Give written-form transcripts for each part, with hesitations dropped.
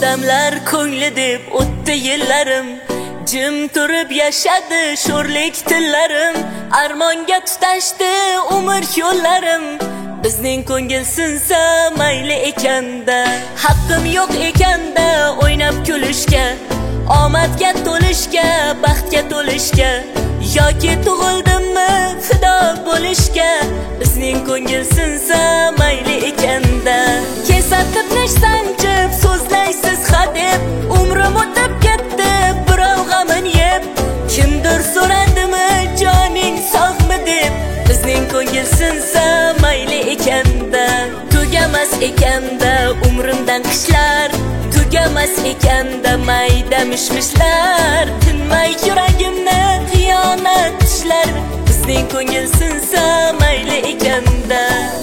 Odamlar ko'ngli deb o'tdi yillarim, jim turib yashadi sho'rlik tillarim. Armonga tutashdi umr yo'llarim, bizning ko'ngil sinsa mayli ekanda. Haqqim yo'q ekanda o'ynab kulishga, omadga to'lishga, baxtga to'lishga, yoki tug'ildimmi fido bo'lishga. Bizning ko'ngil sinsa mayli ekanda. Kesatib nish sanchib so'zlaysiz hadeb, umrim o'tib ketdi birov g'amin yeb. Kimdir so'radimi joning sog'mi deb, bizning ko'ngil sinsa mayli ekanda. Tugamas ekanda umrimdan qishlar, tugamas ekanda mayda mishmishlar. Tinmay yuragimni xiyonat tishlar, bizning ko'ngil sinsa mayli ekanda.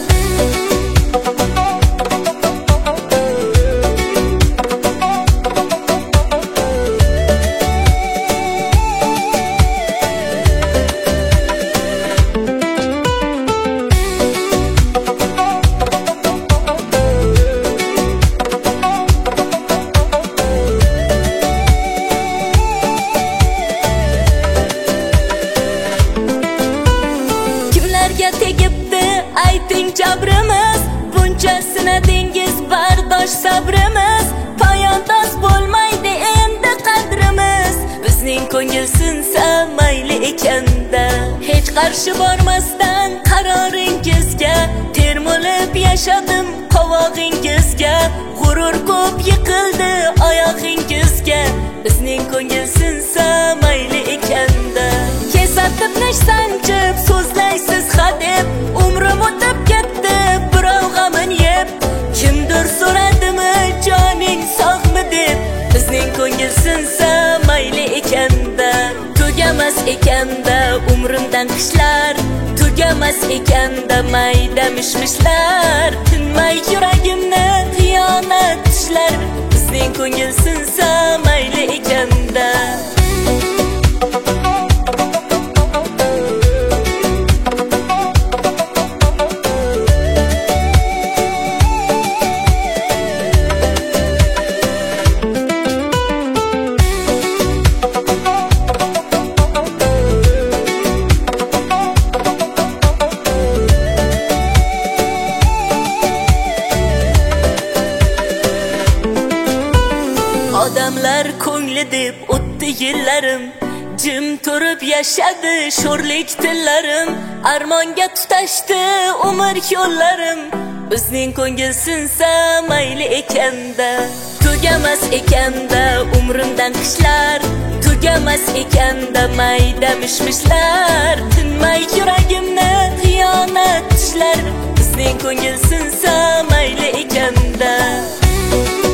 Tegibdi ayting jabrimiz, bunchasini dengiz bardosh sabrimiz. Poyandoz bo'lmaydi endi qadrimiz, bizning ko'ngil sinsa mayli ekanda. Hech qarshi bormasdan qaroringizga, termulib yashadim qovog'ingizga. G'urur ko'p yiqildi oyog'ingizga, bizning ko'ngil sinsa mayli ekanda. Kesatib nish sanchib so'zlaysiz hadeb, umrim o'tib ketdi birov g'amin yeb. Kimdir so'radimi joning sog'mi deb, bizning ko'ngil sinsa mayli ekanda. Tugamas ekanda umrimdan qishlar, tugamas ekanda mayda mishmishlar. Tinmay yuragimni xiyonat tishlar, bizning ko'ngil sinsa mayli ekanda. Odamlar ko'ngli deb o'tdi yillarim, jim turib yashadi sho'rlik tillarim. Armonga tutashdi umr yo'llarim, bizning ko'ngil sinsa mayli ekanda. Tugamas ekanda umrimdan qishlar, tugamas ekanda mayda mishmishlar. Tinmay yuragimni xiyonat tishlar, bizning ko'ngil sinsa mayli ekanda.